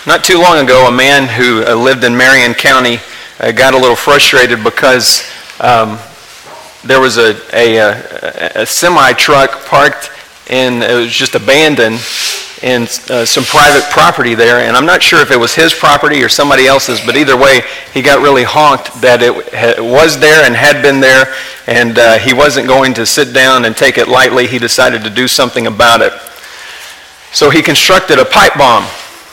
Not too long ago, a man who lived in Marion County got a little frustrated because there was a semi-truck parked in, it was just abandoned in some private property there, and I'm not sure if it was his property or somebody else's, but either way, he got really honked that it was there and had been there, and he wasn't going to sit down and take it lightly. He decided to do something about it. So he constructed a pipe bomb,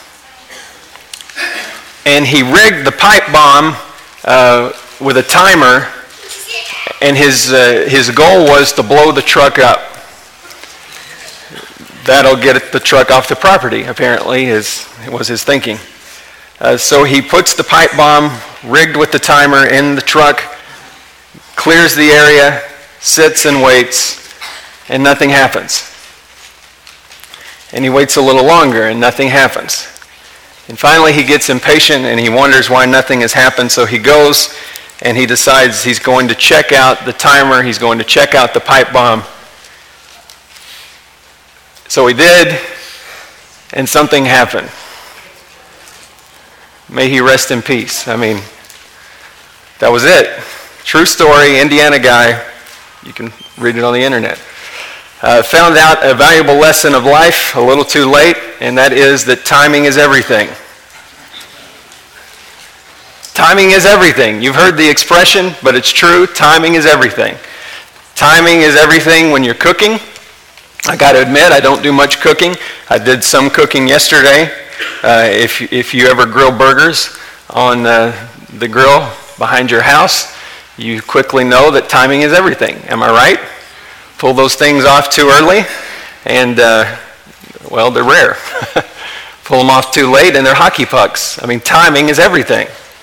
and he rigged the pipe bomb with a timer, and his goal was to blow the truck up. That'll get the truck off the property, apparently, was his thinking. So he puts the pipe bomb rigged with the timer in the truck, clears the area, sits and waits, and nothing happens. And he waits a little longer, and nothing happens. And finally he gets impatient, and he wonders why nothing has happened, so he goes and he decides he's going to check out the timer, he's going to check out the pipe bomb. So he did, and something happened. May he rest in peace. I mean, that was it. True story, Indiana guy. You can read it on the internet. Found out a valuable lesson of life a little too late, and that is that timing is everything. Timing is everything. You've heard the expression, but it's true. Timing is everything. Timing is everything when you're cooking. I got to admit, I don't do much cooking. I did some cooking yesterday. If you ever grill burgers on the grill behind your house, you quickly know that timing is everything. Am I right? Pull those things off too early, and, well, they're rare. Pull them off too late, and they're hockey pucks. I mean, timing is everything.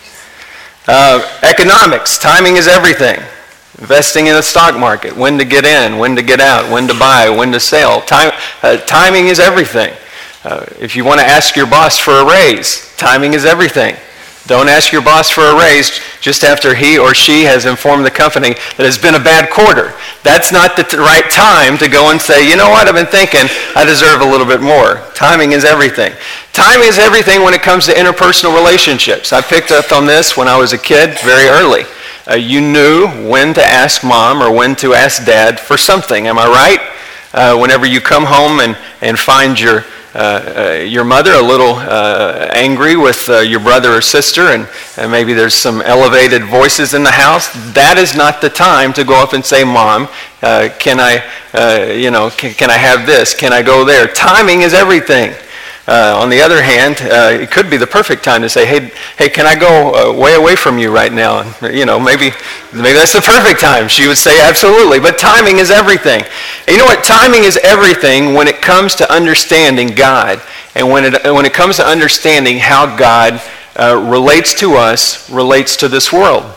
Economics, timing is everything. Investing in the stock market, when to get in, when to get out, when to buy, when to sell. Timing is everything. If you want to ask your boss for a raise, timing is everything. Don't ask your boss for a raise just after he or she has informed the company that it's been a bad quarter. That's not the right time to go and say, you know what, I've been thinking I deserve a little bit more. Timing is everything. Timing is everything when it comes to interpersonal relationships. I picked up on this when I was a kid very early. You knew when to ask mom or when to ask dad for something. Am I right? Whenever you come home and find your mother a little angry with your brother or sister, and maybe there's some elevated voices in the house, that is not the time to go up and say, Mom, can I have this? Can I go there? Timing is everything. On the other hand, it could be the perfect time to say, hey, can I go way away from you right now? And, maybe that's the perfect time. She would say, absolutely. But timing is everything. And you know what? Timing is everything when it comes to understanding God, and when it comes to understanding how God relates to us, relates to this world.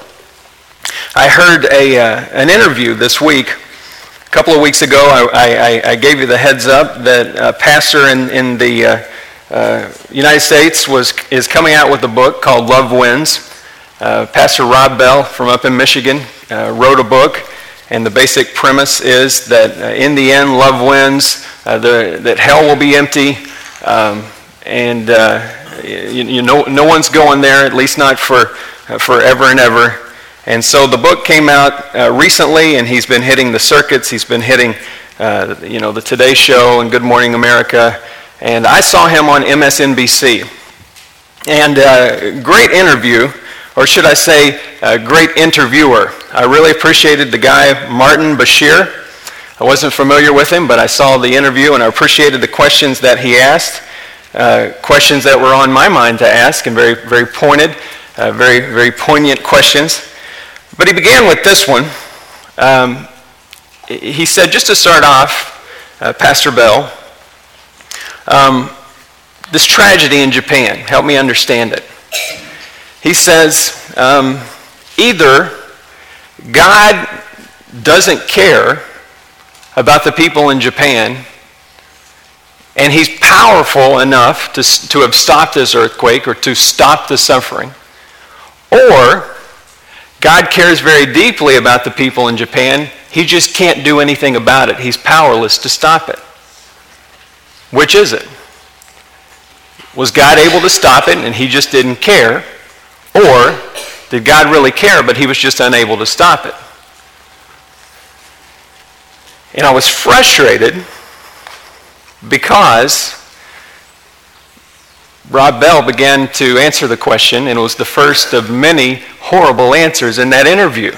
I heard an interview this week. A couple of weeks ago, I gave you the heads up that a pastor in the United States is coming out with a book called Love Wins. Pastor Rob Bell from up in Michigan wrote a book, and the basic premise is that in the end, love wins, that hell will be empty, and no one's going there, at least not for forever and ever. And so the book came out recently, and he's been hitting the circuits. He's been hitting, the Today Show and Good Morning America. And I saw him on MSNBC. And great interview, or should I say, great interviewer. I really appreciated the guy, Martin Bashir. I wasn't familiar with him, but I saw the interview, and I appreciated the questions that he asked, questions that were on my mind to ask, and very, very pointed, very, very poignant questions. But he began with this one. He said, just to start off, Pastor Bell, this tragedy in Japan, help me understand it. He says, either God doesn't care about the people in Japan, and he's powerful enough to have stopped this earthquake or to stop the suffering, or God cares very deeply about the people in Japan. He just can't do anything about it. He's powerless to stop it. Which is it? Was God able to stop it and he just didn't care? Or did God really care, but he was just unable to stop it? And I was frustrated because Rob Bell began to answer the question, and it was the first of many horrible answers in that interview.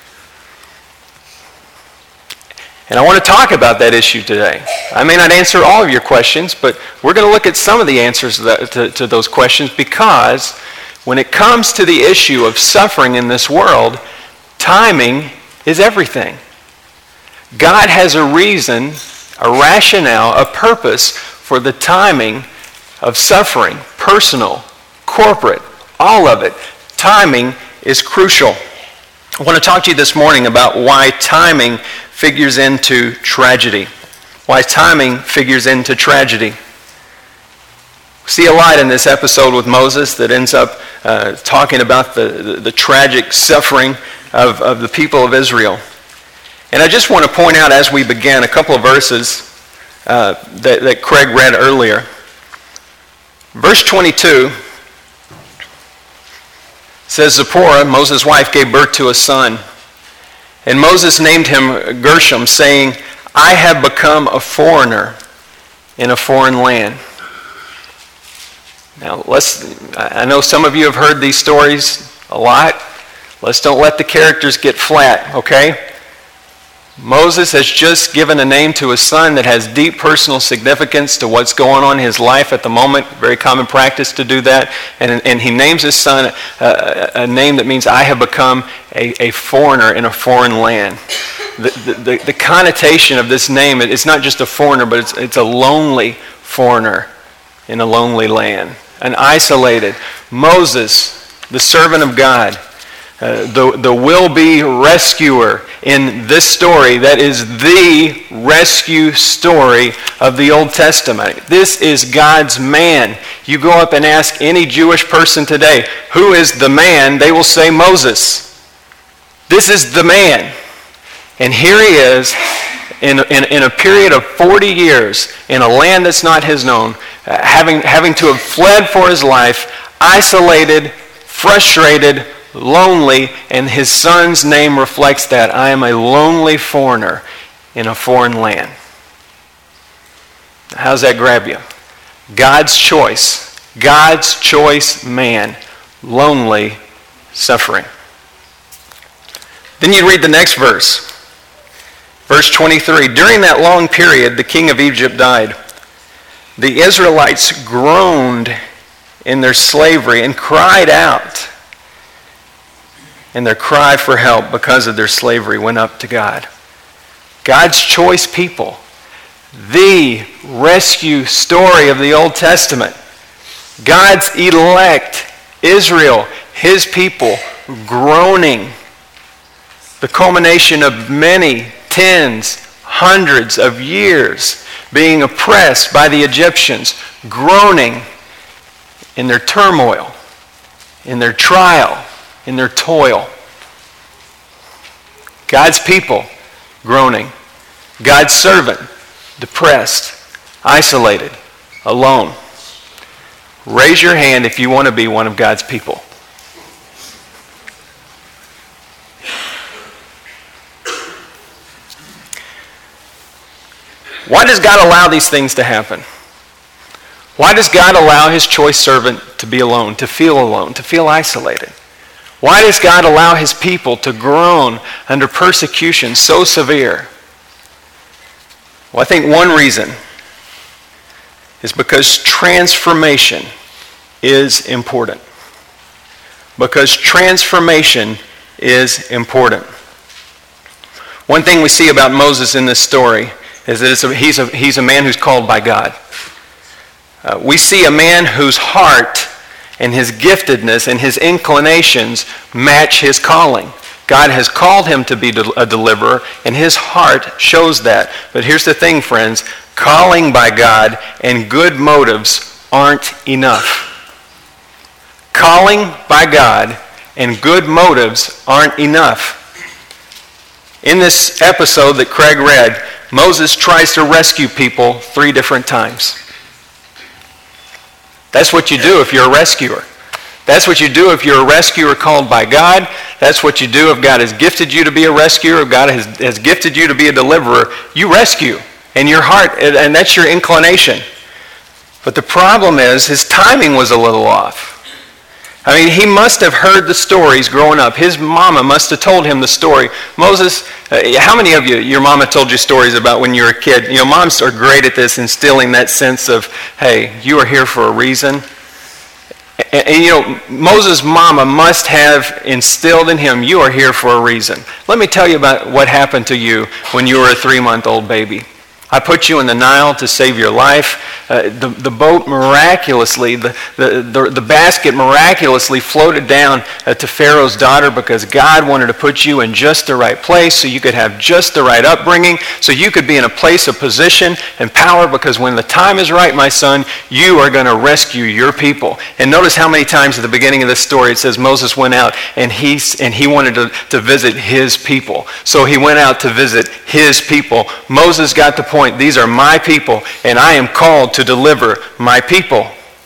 And I want to talk about that issue today. I may not answer all of your questions, but we're going to look at some of the answers to those questions, because when it comes to the issue of suffering in this world, timing is everything. God has a reason, a rationale, a purpose for the timing of suffering, personal, corporate, all of it. Timing is crucial. I want to talk to you this morning about why timing figures into tragedy. Why timing figures into tragedy. See a lot in this episode with Moses that ends up talking about the tragic suffering of the people of Israel. And I just want to point out as we begin a couple of verses that Craig read earlier. Verse 22 says, Zipporah, Moses' wife, gave birth to a son. And Moses named him Gershom, saying, I have become a foreigner in a foreign land. Now, I know some of you have heard these stories a lot. Let's don't let the characters get flat, okay? Moses has just given a name to a son that has deep personal significance to what's going on in his life at the moment. Very common practice to do that. And he names his son a name that means I have become a foreigner in a foreign land. The connotation of this name, it's not just a foreigner, but it's a lonely foreigner in a lonely land. An isolated. Moses, the servant of God, the will-be rescuer in this story that is the rescue story of the Old Testament. This is God's man. You go up and ask any Jewish person today, who is the man? They will say Moses. This is the man. And here he is in a period of 40 years in a land that's not his own, having to have fled for his life, isolated, frustrated, lonely, and his son's name reflects that. I am a lonely foreigner in a foreign land. How's that grab you? God's choice man, lonely, suffering. Then you read the next verse. Verse 23, during that long period, the king of Egypt died. The Israelites groaned in their slavery and cried out. And their cry for help because of their slavery went up to God. God's choice people. The rescue story of the Old Testament. God's elect, Israel, his people, groaning. The culmination of many tens, hundreds of years being oppressed by the Egyptians, groaning in their turmoil, in their trial, in their toil. God's people groaning. God's servant depressed, isolated, alone. Raise your hand if you want to be one of God's people. Why does God allow these things to happen? Why does God allow his choice servant to be alone, to feel isolated? Why does God allow his people to groan under persecution so severe? Well, I think one reason is because transformation is important. Because transformation is important. One thing we see about Moses in this story is that he's a man who's called by God. We see a man whose heart and his giftedness and his inclinations match his calling. God has called him to be a deliverer, and his heart shows that. But here's the thing, friends. Calling by God and good motives aren't enough. Calling by God and good motives aren't enough. In this episode that Craig read, Moses tries to rescue people 3 different times. That's what you do if you're a rescuer. That's what you do if you're a rescuer called by God. That's what you do if God has gifted you to be a rescuer, if God has gifted you to be a deliverer. You rescue in your heart, and that's your inclination. But the problem is his timing was a little off. I mean, he must have heard the stories growing up. His mama must have told him the story. Moses, how many of you, your mama told you stories about when you were a kid? You know, moms are great at this, instilling that sense of, hey, you are here for a reason. And you know, Moses' mama must have instilled in him, you are here for a reason. Let me tell you about what happened to you when you were a 3-month-old baby. I put you in the Nile to save your life. The boat miraculously, the basket miraculously floated down to Pharaoh's daughter because God wanted to put you in just the right place so you could have just the right upbringing, so you could be in a place of position and power, because when the time is right, my son, you are going to rescue your people. And notice how many times at the beginning of this story it says Moses went out and he wanted to visit his people. So he went out to visit his people. Moses got the point. These are my people, and I am called to deliver my people.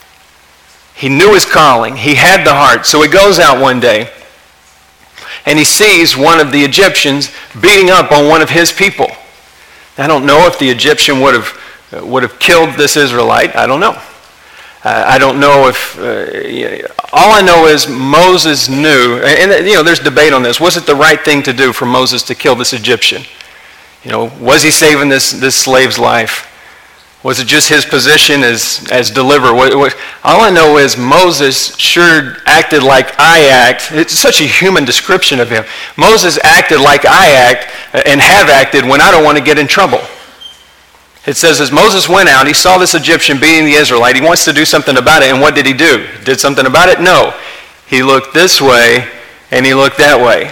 He knew his calling. He had the heart. So he goes out one day, and he sees one of the Egyptians beating up on one of his people. I don't know if the Egyptian would have killed this Israelite. I don't know. I don't know if... all I know is Moses knew, and you know, there's debate on this. Was it the right thing to do for Moses to kill this Egyptian? You know, was he saving this slave's life? Was it just his position as deliverer? All I know is Moses sure acted like I act. It's such a human description of him. Moses acted like I act and have acted when I don't want to get in trouble. It says as Moses went out, he saw this Egyptian beating the Israelite. He wants to do something about it, and what did he do? Did something about it? No. He looked this way and he looked that way.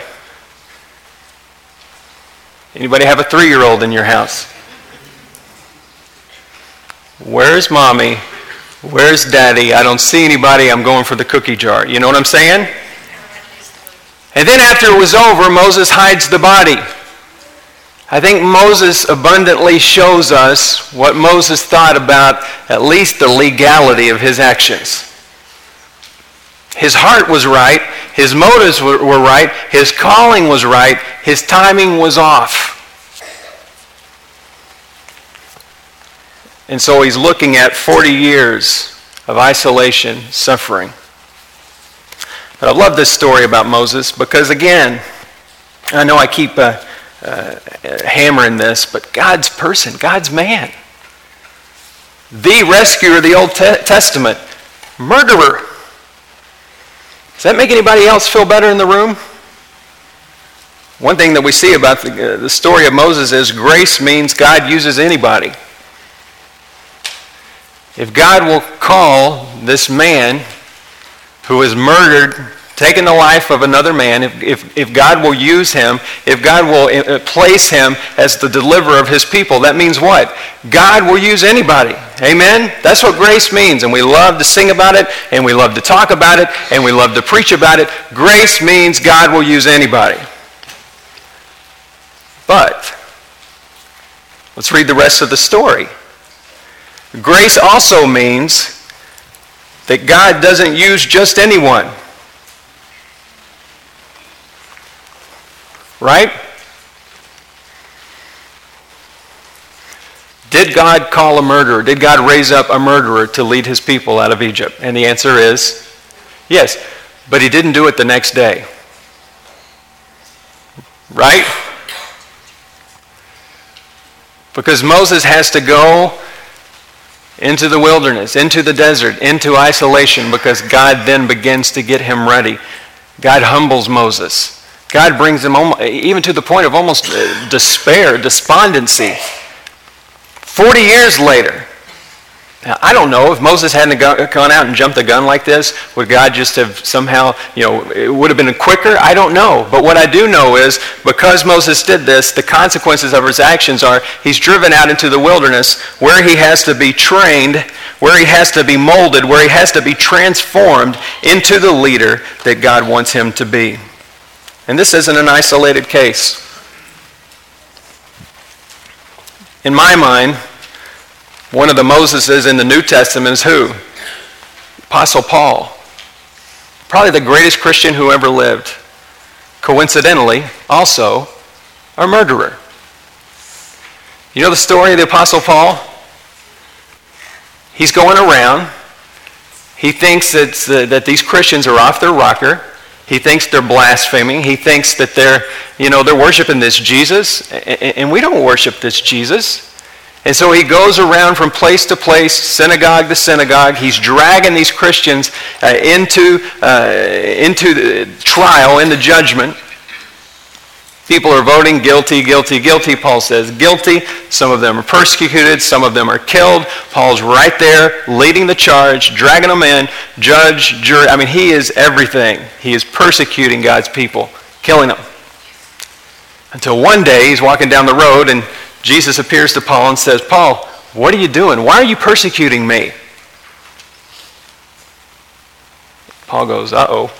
Anybody have a 3-year-old in your house? Where's mommy? Where's daddy? I don't see anybody. I'm going for the cookie jar. You know what I'm saying? And then after it was over, Moses hides the body. I think Moses abundantly shows us what Moses thought about at least the legality of his actions. His heart was right. His motives were right. His calling was right. His timing was off. And so he's looking at 40 years of isolation, suffering. But I love this story about Moses because, again, I know I keep hammering this, but God's person, God's man. The rescuer of the Old Testament. Murderer. Does that make anybody else feel better in the room? One thing that we see about the story of Moses is grace means God uses anybody. If God will call this man who has murdered, taken the life of another man, if God will use him, if God will place him as the deliverer of his people, that means what? God will use anybody. Amen? That's what grace means, and we love to sing about it, and we love to talk about it, and we love to preach about it. Grace means God will use anybody. But let's read the rest of the story. Grace also means that God doesn't use just anyone. Right? Did God call a murderer? Did God raise up a murderer to lead his people out of Egypt? And the answer is yes. But he didn't do it the next day. Right? Because Moses has to go into the wilderness, into the desert, into isolation, because God then begins to get him ready. God humbles Moses. God brings him even to the point of almost despair, despondency. 40 years later. Now, I don't know if Moses hadn't gone out and jumped the gun like this, would God just have somehow, it would have been quicker? I don't know. But what I do know is because Moses did this, the consequences of his actions are he's driven out into the wilderness where he has to be trained, where he has to be molded, where he has to be transformed into the leader that God wants him to be. And this isn't an isolated case. In my mind, one of the Moseses in the New Testament is who? Apostle Paul, probably the greatest Christian who ever lived, coincidentally, also a murderer. You know the story of the Apostle Paul? He's going around. He thinks that these Christians are off their rocker. He thinks they're blaspheming. He thinks that they're worshiping this Jesus, and we don't worship this Jesus. And so he goes around from place to place, synagogue to synagogue. He's dragging these Christians into the trial, into judgment. People are voting guilty, guilty, guilty. Paul says guilty. Some of them are persecuted. Some of them are killed. Paul's right there leading the charge, dragging them in, judge, jury. I mean, he is everything. He is persecuting God's people, killing them. Until one day he's walking down the road and Jesus appears to Paul and says, Paul, what are you doing? Why are you persecuting me? Paul goes, uh-oh.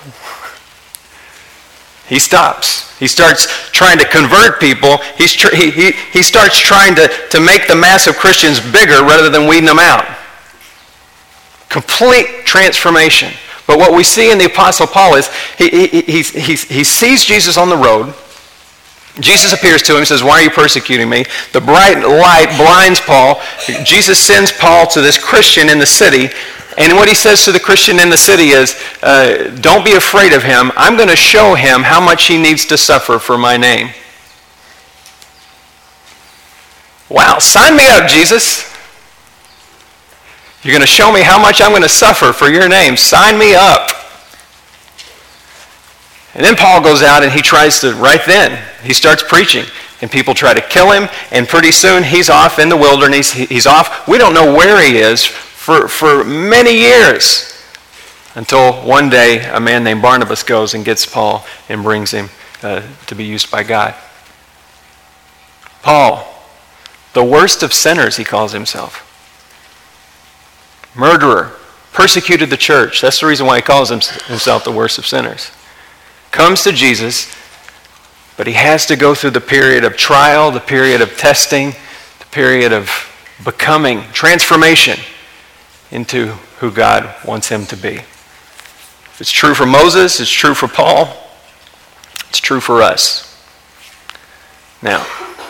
He stops. He starts trying to convert people. He starts trying to make the mass of Christians bigger rather than weeding them out. Complete transformation. But what we see in the Apostle Paul is he sees Jesus on the road. Jesus appears to him and says, why are you persecuting me? The bright light blinds Paul. Jesus sends Paul to this Christian in the city. And what he says to the Christian in the city is, don't be afraid of him. I'm going to show him how much he needs to suffer for my name. Wow, sign me up, Jesus. You're going to show me how much I'm going to suffer for your name. Sign me up. And then Paul goes out and he tries to, right then, he starts preaching. And people try to kill him. And pretty soon he's off in the wilderness. He's off. We don't know where he is for many years. Until one day a man named Barnabas goes and gets Paul and brings him to be used by God. Paul, the worst of sinners, he calls himself. Murderer, persecuted the church. That's the reason why he calls himself the worst of sinners. Comes to Jesus, but he has to go through the period of trial, the period of testing, the period of becoming, transformation into who God wants him to be. If it's true for Moses, it's true for Paul, it's true for us. Now,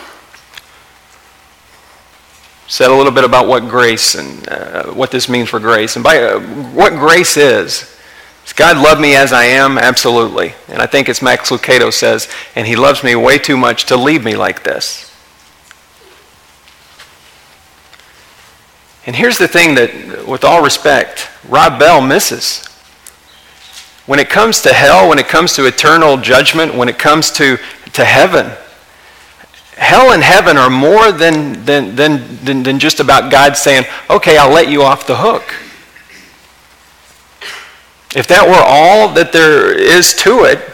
said a little bit about what grace and what this means for grace. And by what grace is. Does God love me as I am? Absolutely. And I think it's Max Lucado says, and he loves me way too much to leave me like this. And here's the thing that, with all respect, Rob Bell misses. When it comes to hell, when it comes to eternal judgment, when it comes to heaven, hell and heaven are more than just about God saying, okay, I'll let you off the hook. If that were all that there is to it,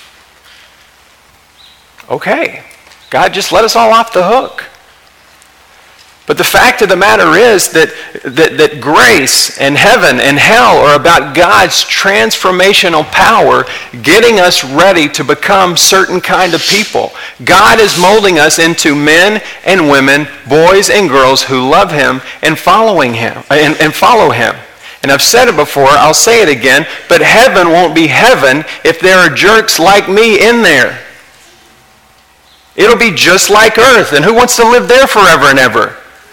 okay, God just let us all off the hook. But the fact of the matter is that grace and heaven and hell are about God's transformational power getting us ready to become certain kind of people. God is molding us into men and women, boys and girls who love him and following him and follow him. And I've said it before, I'll say it again, but heaven won't be heaven if there are jerks like me in there. It'll be just like earth, and who wants to live there forever and ever?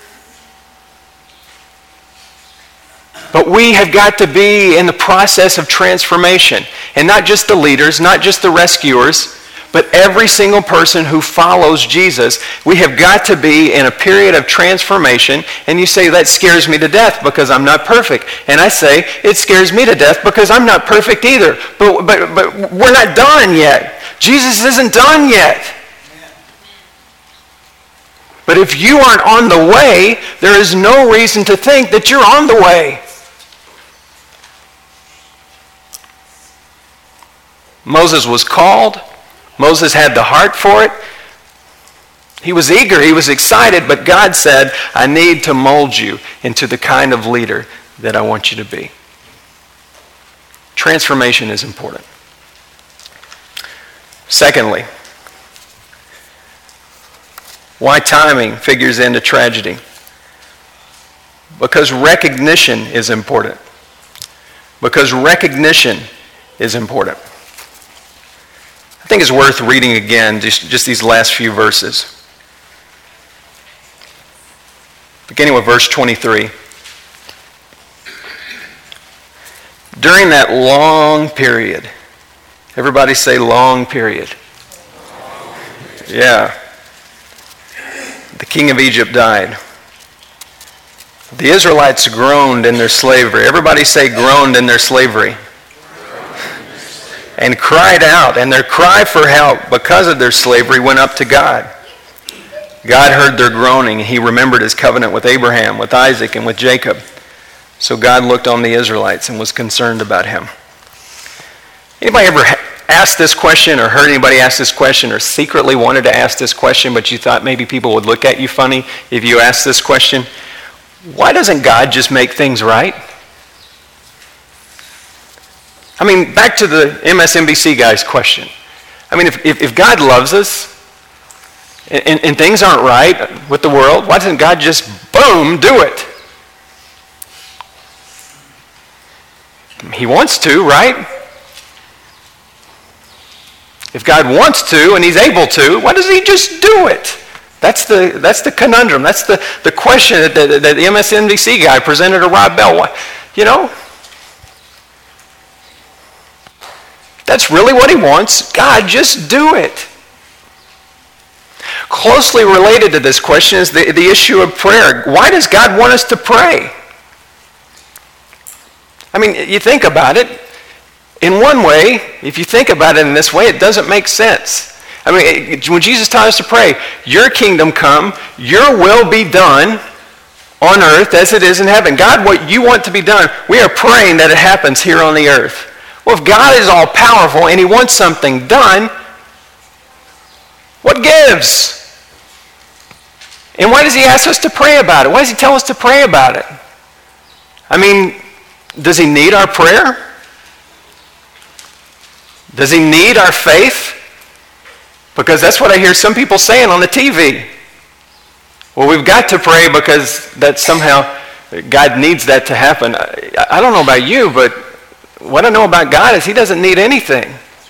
But we have got to be in the process of transformation. And not just the leaders, not just the rescuers, but every single person who follows Jesus. We have got to be in a period of transformation. And you say, that scares me to death because I'm not perfect. And I say, it scares me to death because I'm not perfect either. But we're not done yet. Jesus isn't done yet. But if you aren't on the way, there is no reason to think that you're on the way. Moses was called. Moses had the heart for it. He was eager. He was excited. But God said, I need to mold you into the kind of leader that I want you to be. Transformation is important. Secondly, why timing figures into tragedy? Because recognition is important. because recognition is important. I think it's worth reading again, just these last few verses. Beginning with verse 23. During that long period, everybody say long period. Yeah. The king of Egypt died. The Israelites groaned in their slavery. Everybody say groaned in their slavery. And cried out, and their cry for help because of their slavery went up to God. God heard their groaning, and he remembered his covenant with Abraham, with Isaac, and with Jacob. So God looked on the Israelites and was concerned about him. Anybody ever asked this question or heard anybody ask this question or secretly wanted to ask this question, but you thought maybe people would look at you funny if you asked this question? Why doesn't God just make things right? I mean, back to the MSNBC guy's question. I mean, if God loves us and things aren't right with the world, why doesn't God just, boom, do it? He wants to, right? If God wants to and he's able to, why doesn't he just do it? That's the conundrum. That's the question that the MSNBC guy presented to Rob Bell. Why, that's really what he wants. God, just do it. Closely related to this question is the issue of prayer. Why does God want us to pray? I mean, you think about it. In one way, if you think about it in this way, it doesn't make sense. I mean, when Jesus taught us to pray, your kingdom come, your will be done on earth as it is in heaven. God, what you want to be done, we are praying that it happens here on the earth. Well, if God is all powerful and he wants something done, what gives? And why does he ask us to pray about it? Why does he tell us to pray about it? I mean, does he need our prayer? Does he need our faith? Because that's what I hear some people saying on the TV. Well, we've got to pray because that somehow God needs that to happen. I don't know about you, but what I know about God is he doesn't need anything.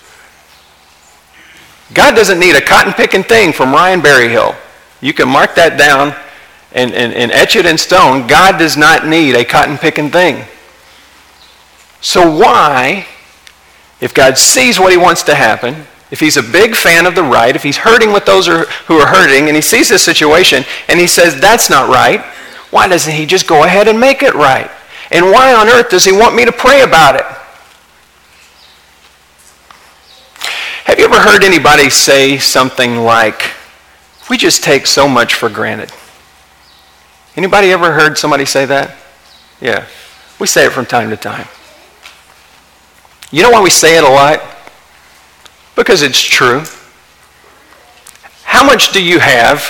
God doesn't need a cotton-picking thing from Ryan Berryhill. You can mark that down and etch it in stone. God does not need a cotton-picking thing. So why, if God sees what he wants to happen, if he's a big fan of the right, if he's hurting with those who are hurting, and he sees this situation, and he says, that's not right, why doesn't he just go ahead and make it right? And why on earth does he want me to pray about it? Have you ever heard anybody say something like, we just take so much for granted? Anybody ever heard somebody say that? Yeah, we say it from time to time. You know why we say it a lot? Because it's true. How much do you have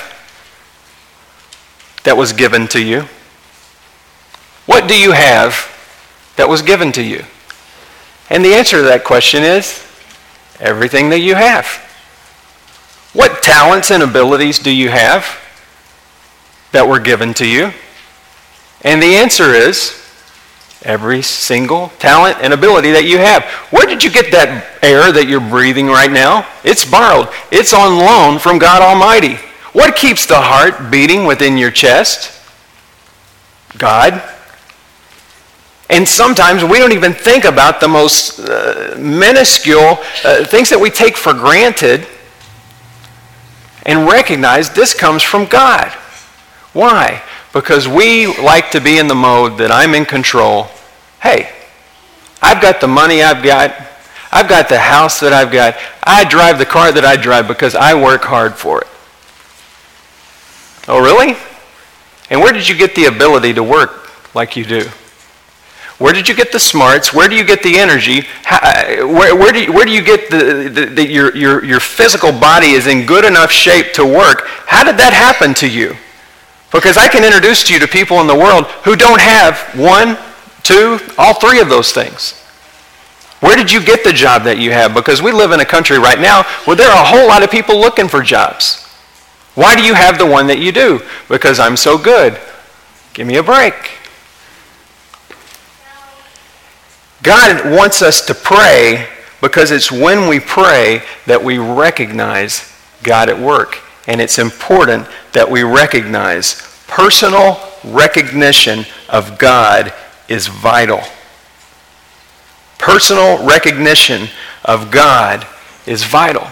that was given to you? What do you have that was given to you? And the answer to that question is everything that you have. What talents and abilities do you have that were given to you? And the answer is every single talent and ability that you have. Where did you get that air that you're breathing right now? It's borrowed. It's on loan from God Almighty. What keeps the heart beating within your chest? God. And sometimes we don't even think about the most minuscule things that we take for granted and recognize this comes from God. Why? Because we like to be in the mode that I'm in control. Hey, I've got the money I've got the house that I've got. I drive the car that I drive because I work hard for it. Oh, really? And where did you get the ability to work like you do? Where did you get the smarts? Where do you get the energy? Where do you get your physical body is in good enough shape to work? How did that happen to you? Because I can introduce you to people in the world who don't have one, two, all three of those things. Where did you get the job that you have? Because we live in a country right now where there are a whole lot of people looking for jobs. Why do you have the one that you do? Because I'm so good. Give me a break. God wants us to pray because it's when we pray that we recognize God at work. And it's important that we recognize personal recognition of God is vital. Personal recognition of God is vital.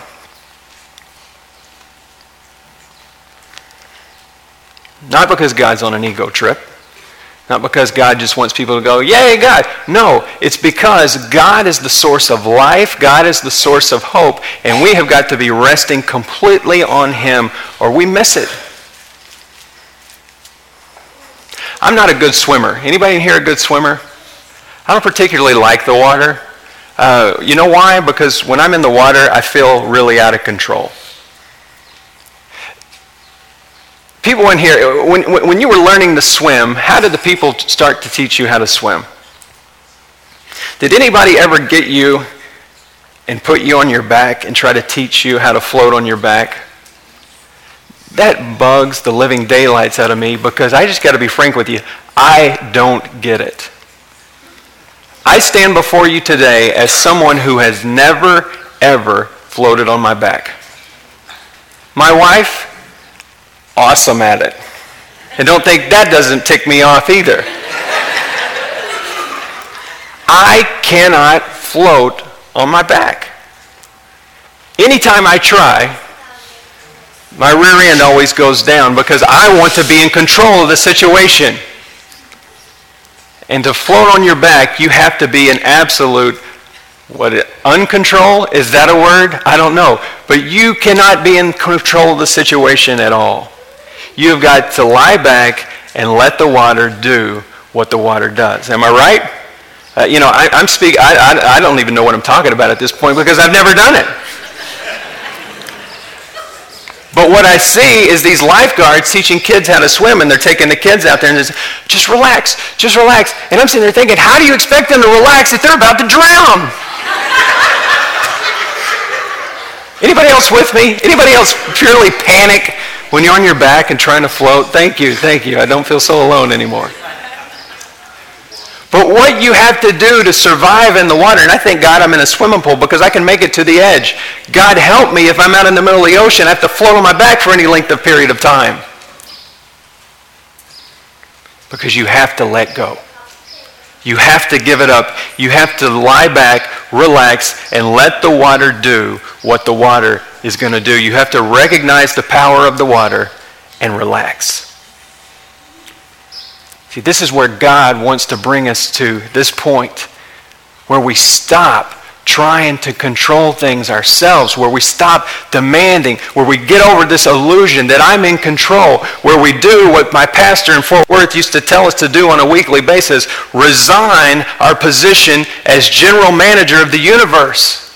Not because God's on an ego trip. Not because God just wants people to go, yay, God. No, it's because God is the source of life. God is the source of hope. And we have got to be resting completely on Him or we miss it. I'm not a good swimmer. Anybody in here a good swimmer? I don't particularly like the water. You know why? Because when I'm in the water, I feel really out of control. People in here, when you were learning to swim, how did the people start to teach you how to swim? Did anybody ever get you and put you on your back and try to teach you how to float on your back? That bugs the living daylights out of me because I just got to be frank with you. I don't get it. I stand before you today as someone who has never, ever floated on my back. My wife, awesome at it. And don't think that doesn't tick me off either. I cannot float on my back. Anytime I try, my rear end always goes down because I want to be in control of the situation. And to float on your back, you have to be in absolute, uncontrol? Is that a word? I don't know. But you cannot be in control of the situation at all. You've got to lie back and let the water do what the water does. Am I right? I don't even know what I'm talking about at this point because I've never done it. But what I see is these lifeguards teaching kids how to swim, and they're taking the kids out there and just relax, just relax. And I'm sitting there thinking, how do you expect them to relax if they're about to drown? Anybody else with me? Anybody else purely panic when you're on your back and trying to float? Thank you. I don't feel so alone anymore. But what you have to do to survive in the water, and I thank God I'm in a swimming pool because I can make it to the edge. God help me if I'm out in the middle of the ocean. I have to float on my back for any length of period of time. Because you have to let go. You have to give it up. You have to lie back, relax, and let the water do what the water is going to do. You have to recognize the power of the water and relax. See, this is where God wants to bring us to this point where we stop trying to control things ourselves, where we stop demanding, where we get over this illusion that I'm in control, where we do what my pastor in Fort Worth used to tell us to do on a weekly basis, resign our position as general manager of the universe.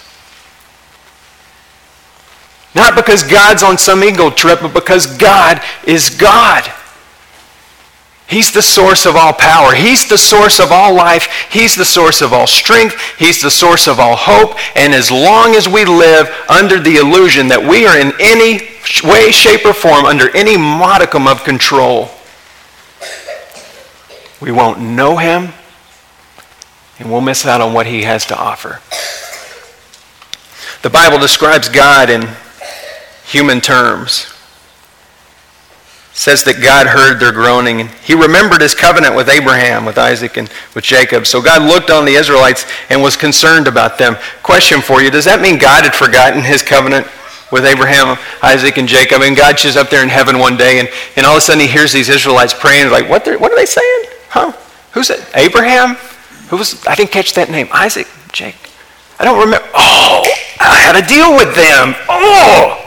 Not because God's on some ego trip, but because God is God. He's the source of all power. He's the source of all life. He's the source of all strength. He's the source of all hope. And as long as we live under the illusion that we are in any way, shape, or form under any modicum of control, we won't know Him and we'll miss out on what He has to offer. The Bible describes God in human terms. Says that God heard their groaning, and He remembered His covenant with Abraham, with Isaac, and with Jacob. So God looked on the Israelites and was concerned about them. Question for you, does that mean God had forgotten His covenant with Abraham, Isaac, and Jacob? And God's just up there in heaven one day, and all of a sudden He hears these Israelites praying, like, what are they saying? Huh? Who's it? Abraham? I didn't catch that name. Isaac, Jacob. I don't remember. Oh, I had to deal with them. Oh!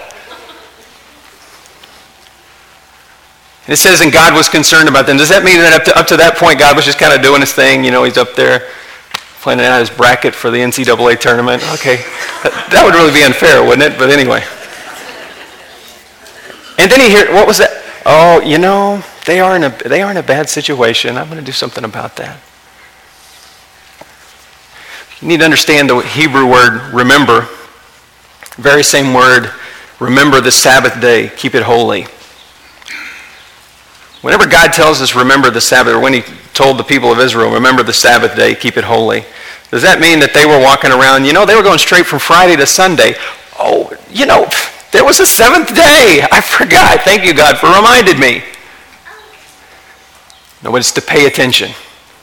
It says, and God was concerned about them. Does that mean that up to that point, God was just kind of doing His thing? You know, He's up there planning out His bracket for the NCAA tournament. Okay, that would really be unfair, wouldn't it? But anyway. And then He heard, what was that? Oh, you know, they are in a bad situation. I'm going to do something about that. You need to understand the Hebrew word remember. Very same word, remember the Sabbath day, keep it holy. Whenever God tells us remember the Sabbath, or when He told the people of Israel, remember the Sabbath day, keep it holy, Does that mean that they were walking around, they were going straight from Friday to Sunday? Oh, there was a seventh day. I forgot. Thank you, God, for reminding me. No, but it's to pay attention.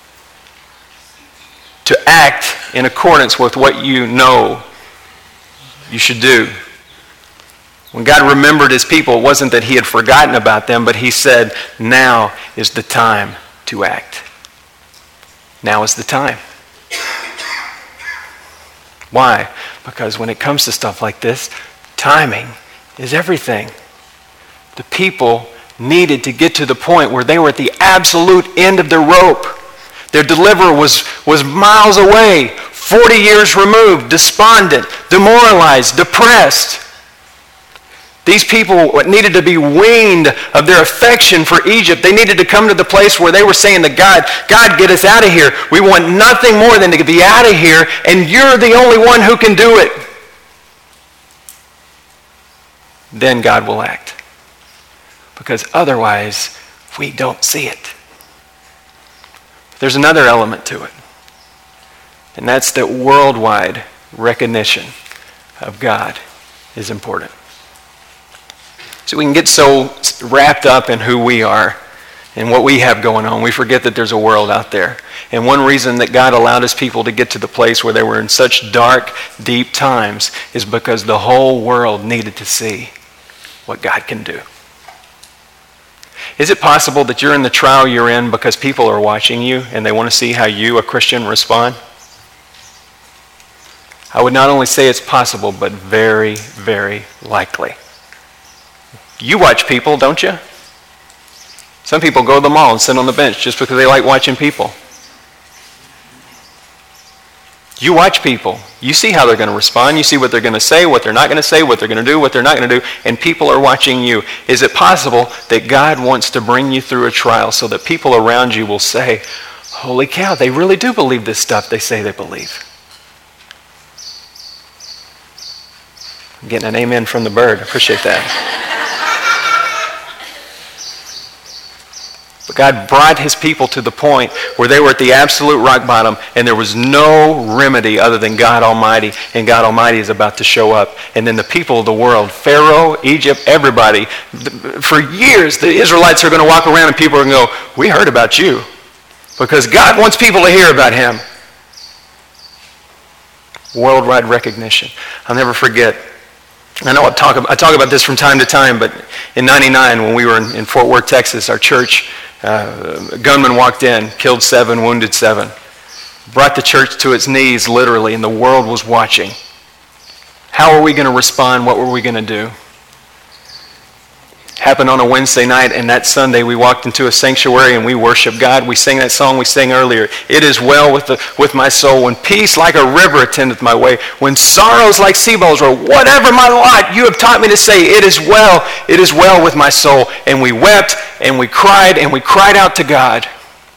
To act in accordance with what you know you should do. When God remembered his people, it wasn't that he had forgotten about them, but he said, now is the time to act. Now is the time. Why? Because when it comes to stuff like this, timing is everything. The people needed to get to the point where they were at the absolute end of their rope. Their deliverer was miles away, 40 years removed, despondent, demoralized, depressed. These people needed to be weaned of their affection for Egypt. They needed to come to the place where they were saying to God, God, get us out of here. We want nothing more than to be out of here, and you're the only one who can do it. Then God will act. Because otherwise, we don't see it. There's another element to it. And that's that worldwide recognition of God is important. So we can get so wrapped up in who we are and what we have going on, we forget that there's a world out there. And one reason that God allowed his people to get to the place where they were in such dark, deep times is because the whole world needed to see what God can do. Is it possible that you're in the trial you're in because people are watching you and they want to see how you, a Christian, respond? I would not only say it's possible, but very, very likely. You watch people, don't you? Some people go to the mall and sit on the bench just because they like watching people. You watch people. You see how they're going to respond. You see what they're going to say, what they're not going to say, what they're going to do, what they're not going to do, and people are watching you. Is it possible that God wants to bring you through a trial so that people around you will say, holy cow, they really do believe this stuff they say they believe? I'm getting an amen from the bird. I appreciate that. But God brought his people to the point where they were at the absolute rock bottom and there was no remedy other than God Almighty, and God Almighty is about to show up. And then the people of the world, Pharaoh, Egypt, everybody, for years the Israelites are going to walk around and people are going to go, we heard about you. Because God wants people to hear about him. Worldwide recognition. I'll never forget. I know I talk about this from time to time, but in 99 when we were in Fort Worth, Texas, our church, a gunman walked in, killed 7, wounded 7. Brought the church to its knees, literally, and the world was watching. How are we going to respond? What were we going to do? Happened on a Wednesday night, and that Sunday we walked into a sanctuary and we worshiped God. We sang that song we sang earlier. It is well with my soul. When peace like a river attendeth my way. When sorrows like sea billows roll. Whatever my lot, you have taught me to say, it is well with my soul. And we wept and we cried out to God.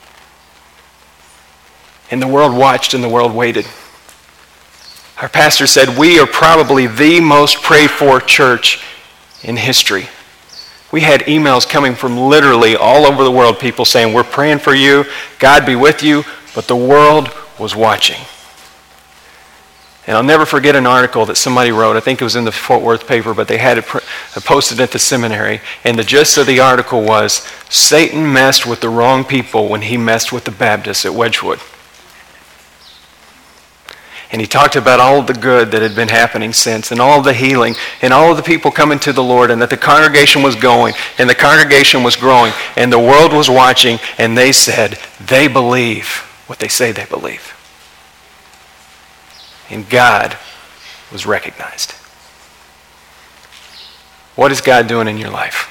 And the world watched and the world waited. Our pastor said, we are probably the most prayed for church in history. We had emails coming from literally all over the world, people saying, we're praying for you, God be with you, but the world was watching. And I'll never forget an article that somebody wrote. I think it was in the Fort Worth paper, but they had it posted at the seminary. And the gist of the article was, Satan messed with the wrong people when he messed with the Baptists at Wedgwood. And he talked about all of the good that had been happening since, and all of the healing, and all of the people coming to the Lord, and that the congregation was going, and the congregation was growing, and the world was watching, and they said they believe what they say they believe. And God was recognized. What is God doing in your life?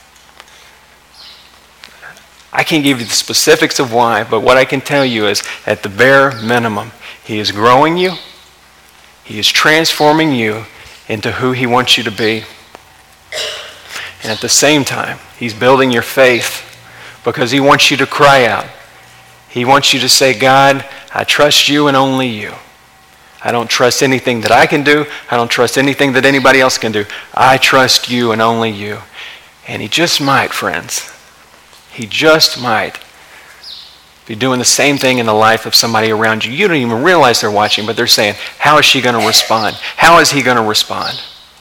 I can't give you the specifics of why, but what I can tell you is, at the bare minimum, he is growing you. He is transforming you into who he wants you to be. And at the same time, he's building your faith because he wants you to cry out. He wants you to say, God, I trust you and only you. I don't trust anything that I can do. I don't trust anything that anybody else can do. I trust you and only you. And he just might, friends. He just might be doing the same thing in the life of somebody around you. You don't even realize they're watching, but they're saying, how is she going to respond? How is he going to respond?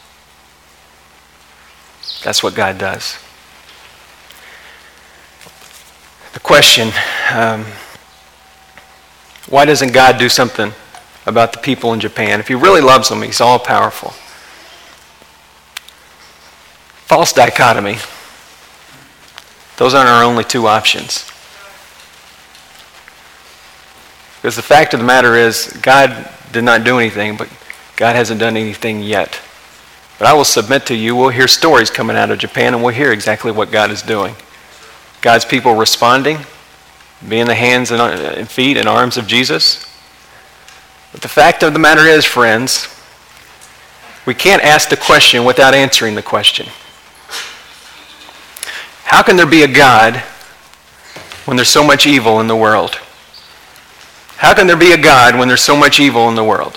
That's what God does. The question, why doesn't God do something about the people in Japan? If he really loves them, he's all powerful. False dichotomy. Those aren't our only two options. Because the fact of the matter is, God did not do anything, but God hasn't done anything yet. But I will submit to you, we'll hear stories coming out of Japan, and we'll hear exactly what God is doing. God's people responding, being the hands and feet and arms of Jesus. But the fact of the matter is, friends, we can't ask the question without answering the question. How can there be a God when there's so much evil in the world? How can there be a God when there's so much evil in the world?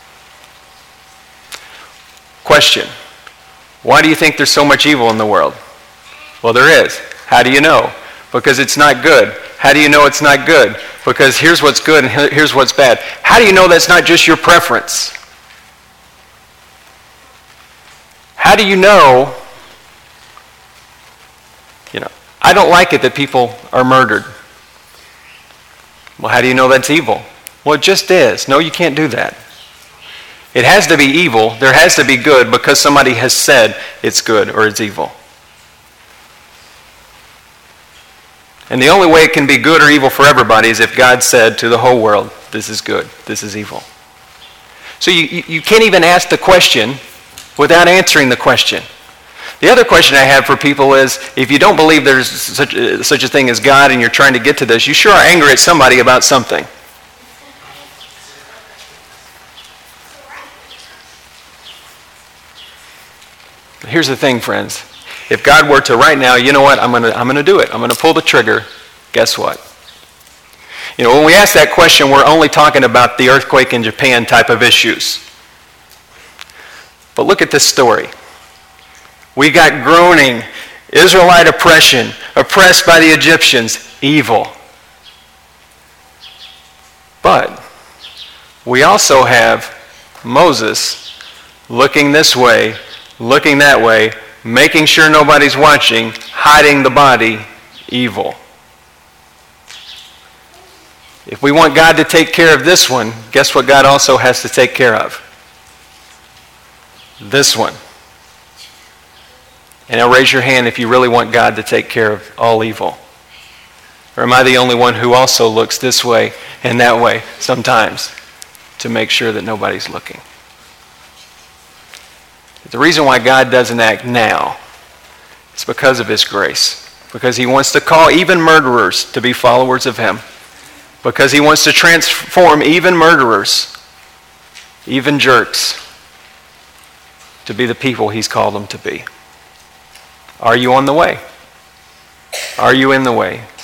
Question. Why do you think there's so much evil in the world? Well, there is. How do you know? Because it's not good. How do you know it's not good? Because here's what's good and here's what's bad. How do you know that's not just your preference? How do you know, I don't like it that people are murdered. Well, how do you know that's evil? Well, it just is. No, you can't do that. It has to be evil. There has to be good because somebody has said it's good or it's evil. And the only way it can be good or evil for everybody is if God said to the whole world, this is good, this is evil. So you can't even ask the question without answering the question. The other question I have for people is, if you don't believe there's such a thing as God and you're trying to get to this, you sure are angry at somebody about something. But here's the thing, friends. If God were to right now, you know what, I'm going to do it. I'm going to pull the trigger. Guess what? When we ask that question, we're only talking about the earthquake in Japan type of issues. But look at this story. We got groaning, Israelite oppression, oppressed by the Egyptians, evil. But we also have Moses looking this way, looking that way, making sure nobody's watching, hiding the body, evil. If we want God to take care of this one, guess what God also has to take care of? This one. And now raise your hand if you really want God to take care of all evil. Or am I the only one who also looks this way and that way sometimes to make sure that nobody's looking? The reason why God doesn't act now is because of his grace. Because he wants to call even murderers to be followers of him. Because he wants to transform even murderers, even jerks, to be the people he's called them to be. Are you on the way? Are you in the way?